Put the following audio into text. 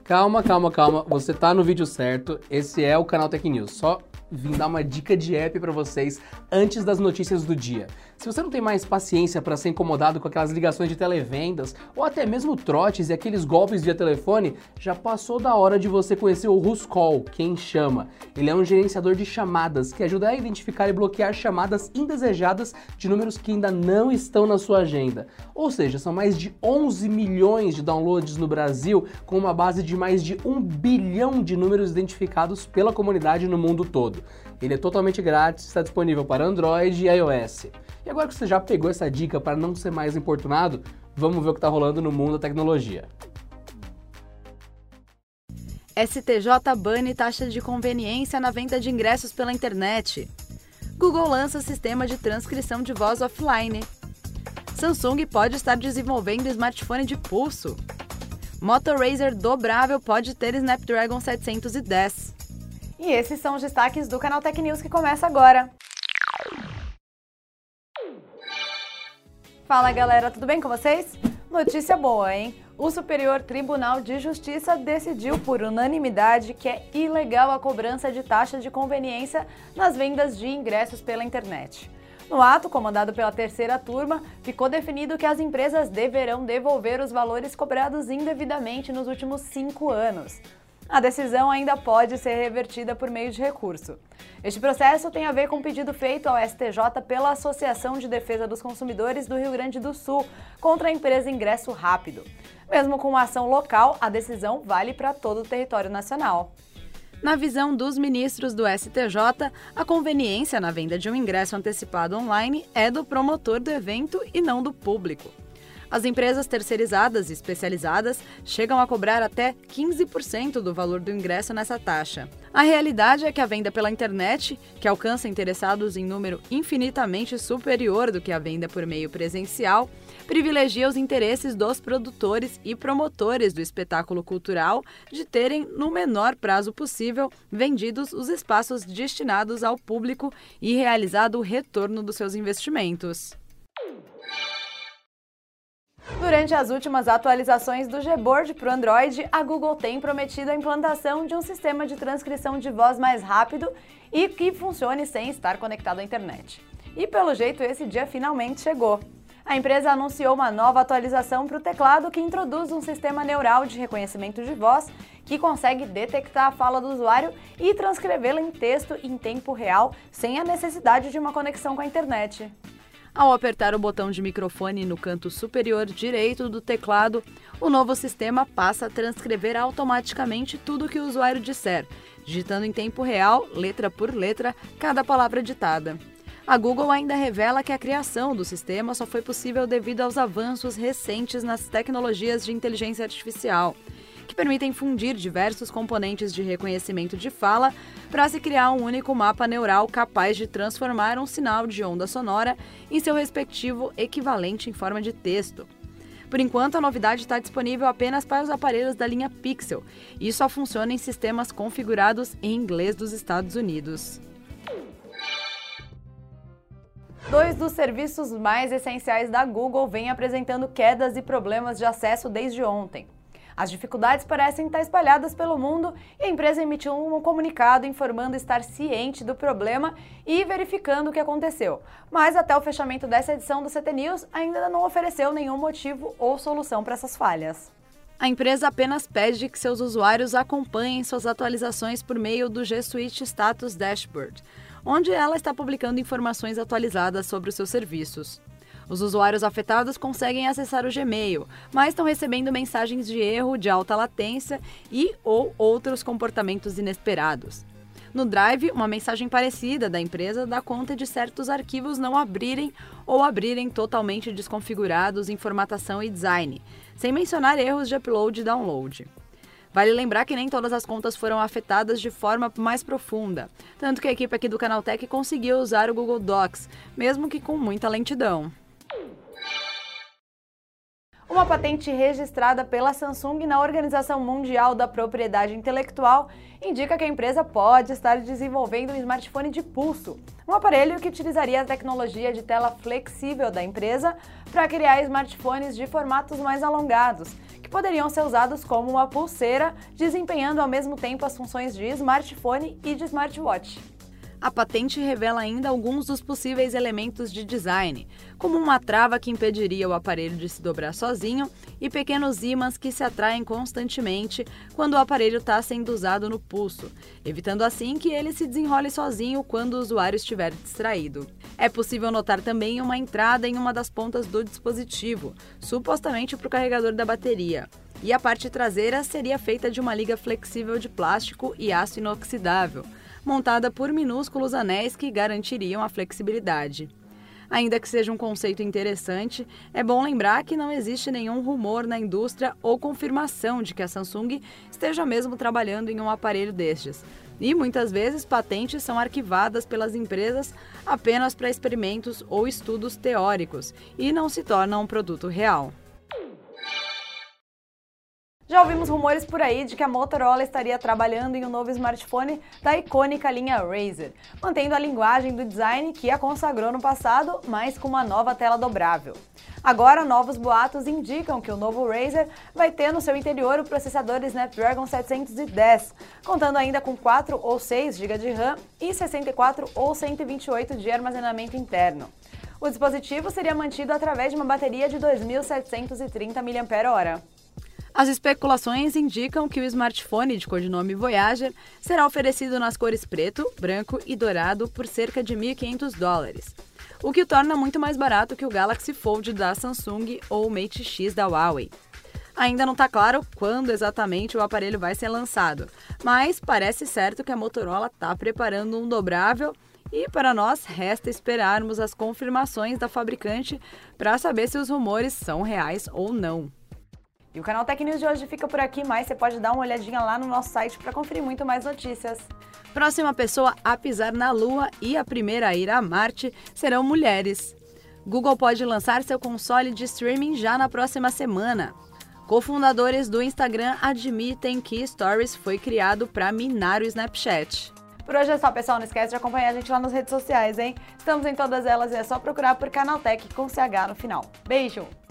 Calma. Você tá no vídeo certo. Esse é o canal Tech News. Só vim dar uma dica de app pra vocês antes das notícias do dia. Se você não tem mais paciência para ser incomodado com aquelas ligações de televendas ou até mesmo trotes e aqueles golpes via telefone, já passou da hora de você conhecer o Whoscall, quem chama. Ele é um gerenciador de chamadas que ajuda a identificar e bloquear chamadas indesejadas de números que ainda não estão na sua agenda. Ou seja, são mais de 11 milhões de downloads no Brasil, com uma base de mais de 1 bilhão de números identificados pela comunidade no mundo todo. Ele é totalmente grátis, está disponível para Android e iOS. E agora que você já pegou essa dica para não ser mais importunado, vamos ver o que está rolando no mundo da tecnologia. STJ bane taxa de conveniência na venda de ingressos pela internet. Google lança sistema de transcrição de voz offline. Samsung pode estar desenvolvendo smartphone de pulso. Moto Razr dobrável pode ter Snapdragon 710. E esses são os destaques do canal Tech News que começa agora. Fala galera, tudo bem com vocês? Notícia boa, hein? O Superior Tribunal de Justiça decidiu por unanimidade que é ilegal a cobrança de taxa de conveniência nas vendas de ingressos pela internet. No ato, comandado pela terceira turma, ficou definido que as empresas deverão devolver os valores cobrados indevidamente nos últimos 5 anos. A decisão ainda pode ser revertida por meio de recurso. Este processo tem a ver com um pedido feito ao STJ pela Associação de Defesa dos Consumidores do Rio Grande do Sul contra a empresa Ingresso Rápido. Mesmo com uma ação local, a decisão vale para todo o território nacional. Na visão dos ministros do STJ, a conveniência na venda de um ingresso antecipado online é do promotor do evento e não do público. As empresas terceirizadas e especializadas chegam a cobrar até 15% do valor do ingresso nessa taxa. A realidade é que a venda pela internet, que alcança interessados em número infinitamente superior do que a venda por meio presencial, privilegia os interesses dos produtores e promotores do espetáculo cultural de terem, no menor prazo possível, vendidos os espaços destinados ao público e realizado o retorno dos seus investimentos. Durante as últimas atualizações do Gboard para o Android, a Google tem prometido a implantação de um sistema de transcrição de voz mais rápido e que funcione sem estar conectado à internet. E pelo jeito esse dia finalmente chegou. A empresa anunciou uma nova atualização para o teclado que introduz um sistema neural de reconhecimento de voz que consegue detectar a fala do usuário e transcrevê-la em texto em tempo real sem a necessidade de uma conexão com a internet. Ao apertar o botão de microfone no canto superior direito do teclado, o novo sistema passa a transcrever automaticamente tudo o que o usuário disser, digitando em tempo real, letra por letra, cada palavra ditada. A Google ainda revela que a criação do sistema só foi possível devido aos avanços recentes nas tecnologias de inteligência artificial, que permitem fundir diversos componentes de reconhecimento de fala para se criar um único mapa neural capaz de transformar um sinal de onda sonora em seu respectivo equivalente em forma de texto. Por enquanto, a novidade está disponível apenas para os aparelhos da linha Pixel e só funciona em sistemas configurados em inglês dos Estados Unidos. 2 dos serviços mais essenciais da Google vêm apresentando quedas e problemas de acesso desde ontem. As dificuldades parecem estar espalhadas pelo mundo e a empresa emitiu um comunicado informando estar ciente do problema e verificando o que aconteceu. Mas até o fechamento dessa edição do CT News ainda não ofereceu nenhum motivo ou solução para essas falhas. A empresa apenas pede que seus usuários acompanhem suas atualizações por meio do G Suite Status Dashboard, onde ela está publicando informações atualizadas sobre os seus serviços. Os usuários afetados conseguem acessar o Gmail, mas estão recebendo mensagens de erro, de alta latência ou outros comportamentos inesperados. No Drive, uma mensagem parecida da empresa dá conta de certos arquivos não abrirem ou abrirem totalmente desconfigurados em formatação e design, sem mencionar erros de upload e download. Vale lembrar que nem todas as contas foram afetadas de forma mais profunda, tanto que a equipe aqui do Canaltech conseguiu usar o Google Docs, mesmo que com muita lentidão. Uma patente registrada pela Samsung na Organização Mundial da Propriedade Intelectual indica que a empresa pode estar desenvolvendo um smartphone de pulso, um aparelho que utilizaria a tecnologia de tela flexível da empresa para criar smartphones de formatos mais alongados, que poderiam ser usados como uma pulseira, desempenhando ao mesmo tempo as funções de smartphone e de smartwatch. A patente revela ainda alguns dos possíveis elementos de design, como uma trava que impediria o aparelho de se dobrar sozinho e pequenos ímãs que se atraem constantemente quando o aparelho está sendo usado no pulso, evitando assim que ele se desenrole sozinho quando o usuário estiver distraído. É possível notar também uma entrada em uma das pontas do dispositivo, supostamente para o carregador da bateria. E a parte traseira seria feita de uma liga flexível de plástico e aço inoxidável, montada por minúsculos anéis que garantiriam a flexibilidade. Ainda que seja um conceito interessante, é bom lembrar que não existe nenhum rumor na indústria ou confirmação de que a Samsung esteja mesmo trabalhando em um aparelho destes. E muitas vezes patentes são arquivadas pelas empresas apenas para experimentos ou estudos teóricos e não se tornam um produto real. Já ouvimos rumores por aí de que a Motorola estaria trabalhando em um novo smartphone da icônica linha Razr, mantendo a linguagem do design que a consagrou no passado, mas com uma nova tela dobrável. Agora, novos boatos indicam que o novo Razr vai ter no seu interior o processador Snapdragon 710, contando ainda com 4 ou 6 GB de RAM e 64 ou 128 de armazenamento interno. O dispositivo seria mantido através de uma bateria de 2.730 mAh. As especulações indicam que o smartphone de codinome Voyager será oferecido nas cores preto, branco e dourado por cerca de $1.500, o que o torna muito mais barato que o Galaxy Fold da Samsung ou o Mate X da Huawei. Ainda não está claro quando exatamente o aparelho vai ser lançado, mas parece certo que a Motorola está preparando um dobrável e para nós resta esperarmos as confirmações da fabricante para saber se os rumores são reais ou não. E o canal Tech News de hoje fica por aqui, mas você pode dar uma olhadinha lá no nosso site para conferir muito mais notícias. Próxima pessoa a pisar na Lua e a primeira a ir a Marte serão mulheres. Google pode lançar seu console de streaming já na próxima semana. Cofundadores do Instagram admitem que Stories foi criado para minar o Snapchat. Por hoje é só, pessoal. Não esquece de acompanhar a gente lá nas redes sociais, hein? Estamos em todas elas e é só procurar por Canaltech com CH no final. Beijo!